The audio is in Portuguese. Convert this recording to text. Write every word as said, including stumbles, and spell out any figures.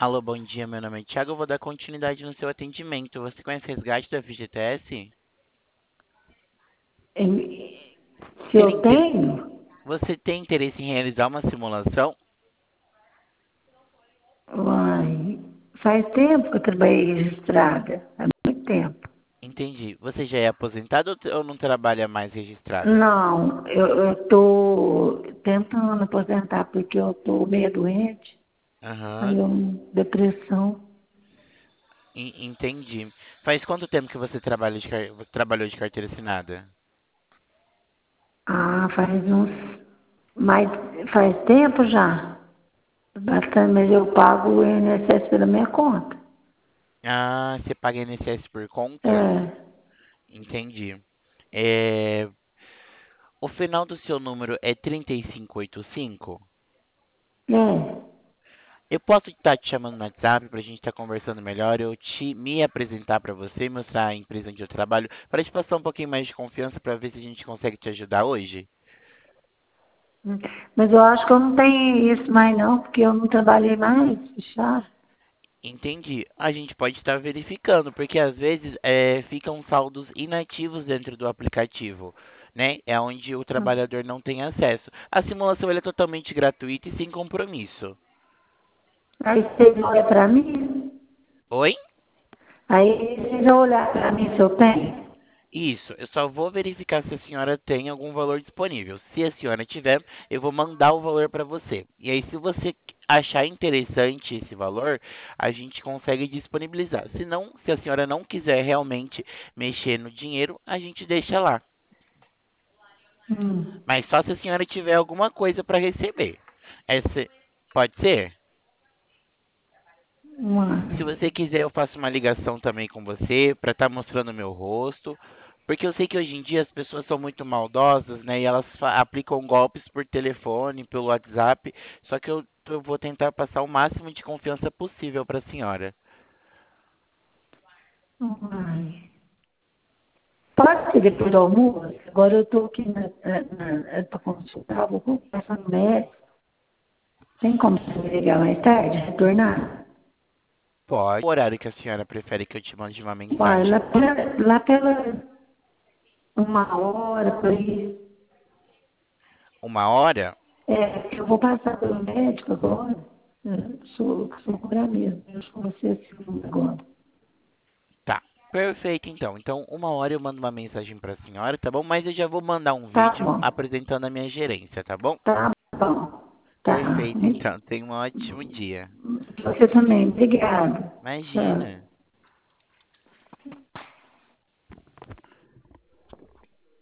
Alô, bom dia, meu nome é Thiago, eu vou dar continuidade no seu atendimento. Você conhece o resgate do F G T S? Em- Se Teria eu inter... tenho, Você tem interesse em realizar uma simulação? uai, faz tempo que eu trabalhei registrada, há muito tempo. Entendi. Você já é aposentado ou t- ou não trabalha mais registrada? Não, eu estou tentando aposentar porque eu estou meio doente, aí Aham, eu, depressão. en- entendi. Faz quanto tempo que você trabalha de car... trabalhou de carteira assinada? Ah, faz uns, mais, faz tempo já, bastante, mas eu pago o I N S S pela minha conta. Ah, você paga I N S S por conta? É, Entendi. É... O final do seu número é trinta e cinco oitenta e cinco? é. Eu posso estar te chamando no WhatsApp para a gente estar conversando melhor, eu te me apresentar para você, mostrar a empresa onde eu trabalho, para te passar um pouquinho mais de confiança para ver se a gente consegue te ajudar hoje? Mas eu acho que eu não tenho isso mais não, porque eu não trabalhei mais, já. Entendi. A gente pode estar verificando, porque às vezes é, ficam saldos inativos dentro do aplicativo, né? É onde o trabalhador não tem acesso. A simulação ela é totalmente gratuita e sem compromisso. Aí vocês olham para mim, Oi? aí vocês vão olhar para mim se eu tenho. Isso, eu só vou verificar se a senhora tem algum valor disponível. Se a senhora tiver, eu vou mandar o valor para você. E aí, se você achar interessante esse valor, a gente consegue disponibilizar. Se não, se a senhora não quiser realmente mexer no dinheiro, a gente deixa lá. Hum, Mas só se a senhora tiver alguma coisa para receber. Essa pode ser? Se uma. você quiser, eu faço uma ligação também com você para estar mostrando o meu rosto. Porque eu sei que hoje em dia as pessoas são muito maldosas, né? E elas fa- aplicam golpes por telefone, pelo WhatsApp. Só que eu, eu vou tentar passar o máximo de confiança possível para a senhora. Uai. Pode ser depois do almoço? Agora eu estou aqui para consultar, vou conversar no médico. Tem como você me ligar mais tarde, retornar? Pode. O horário que a senhora prefere que eu te mande uma Uai, lá mensagem? pela, lá pela uma hora, por aí. Uma hora? É, eu vou passar pelo médico agora. É, sou, sou cobrar mesmo. Eu sou você segunda agora. Tá. Perfeito, então. Então, uma hora eu mando uma mensagem para a senhora, tá bom? Mas eu já vou mandar um Tá vídeo bom, apresentando a minha gerência, tá bom? tá bom. Tá. Perfeito, então. Tenha um ótimo dia. Você também. Obrigada. Imagina. Tchau.